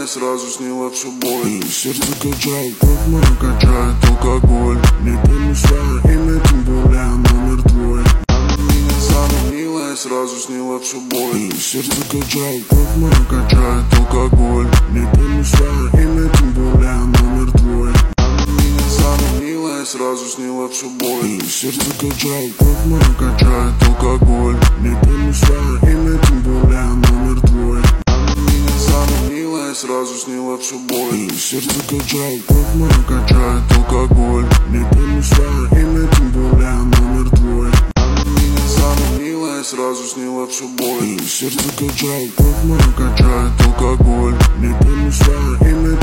сразу снила всю боль. Сердце качает, кровь мою качает алкоголь. Не помню свое имя, тем более номер твой. Она меня заманила и сразу снила всю боль. Сердце качает, кровь мою качает алкоголь. Не помню свое имя, тем более номер твой. Она меня заманила и сразу снила всю боль. Сердце качает, кровь мою качает алкоголь. Не помню свое имя, тем более номер твой. И сразу снила всю боль. Сердце качает, кровь мою качает алкоголь. Не помню свое имя, тем более номер твой. Она меня заманила и сразу снила всю боль. Сердце качает, кровь мою качает алкоголь. Не помню свое имя,